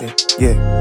Yeah.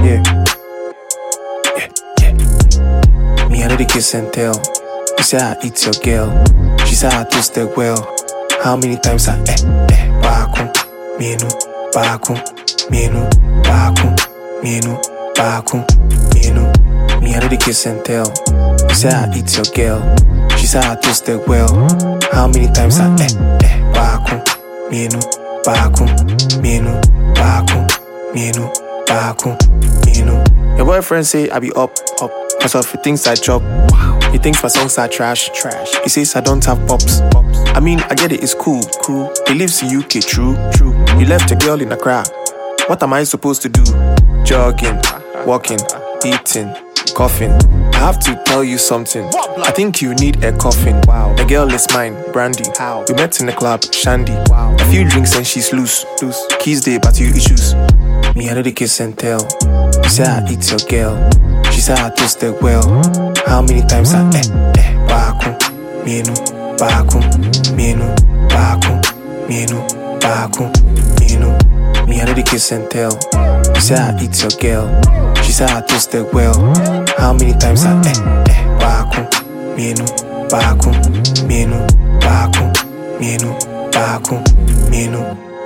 Me, I know the kiss and tell. You say I eat your girl. She say I toasted well. How many times I bakum, menu, bakum, menu, bakum, menu, bakum, menu. Me, I know the kiss and tell. You say I eat your girl. She say I toasted well. How many times I bakum, menu, bakum, menu, bakum, menu, bakum, menu. Your boyfriend say I be up. Cause of the things I drop. Wow. He thinks my songs are trash. He says I don't have pops. I mean, I get it, it's cool. He lives in UK, true. You left your girl in a crowd. What am I supposed to do? Jogging, walking, eating, coughing. I have to tell you something. I think you need a coffin. Wow. The girl is mine, Brandy. How? We met in the club, Shandy. Wow. A few drinks and she's loose. Keys day, but you issues. Me, I know the kiss and tell. You say I eat your girl. She said I toasted well. How many times I bakum, menu, bakum, menu, bakum, menu, bakum, menu. Me, I know the kiss and tell. You say I eat your girl. She said I toasted well. How many times I bakum, menu, bakum, menu, bakum, menu, bakum, menu.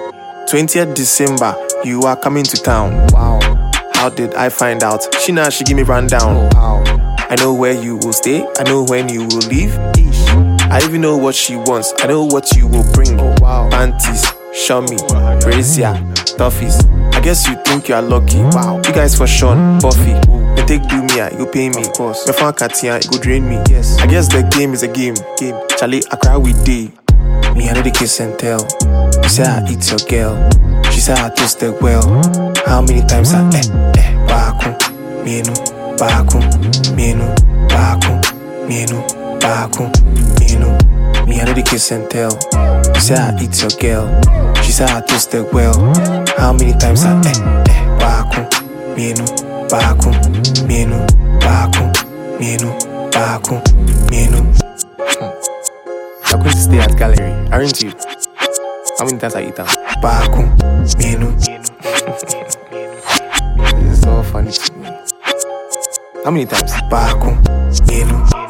20th December, you are coming to town. Wow. How did I find out? She give me rundown. Wow. I know where you will stay. I know when you will leave. I even know what she wants. I know what you will bring. Wow. Panties, Shami, brazier, toughies. I guess you think you are lucky. Wow. You guys for Sean, Buffy. They take do me, you pay me. Of course. Me fan Katia, it go drain me. Yes. I guess the game is a game. Charlie, I cry with day. Me, I know the kiss and tell. You say I eat your girl. She said I toasted well. How many times I bakum, menu, bakum, menu, bakum, menu, bakum, menu. Me, I know the kiss and tell. You say I eat your girl. She said I toasted well. How many times I bakum, menu, bakum, menu, bakum, menu, bakum, menu. I'm going to stay at gallery, aren't you? How many times I eat them? Bakum, menu. It's so funny to me. How many times? Bakum, menu.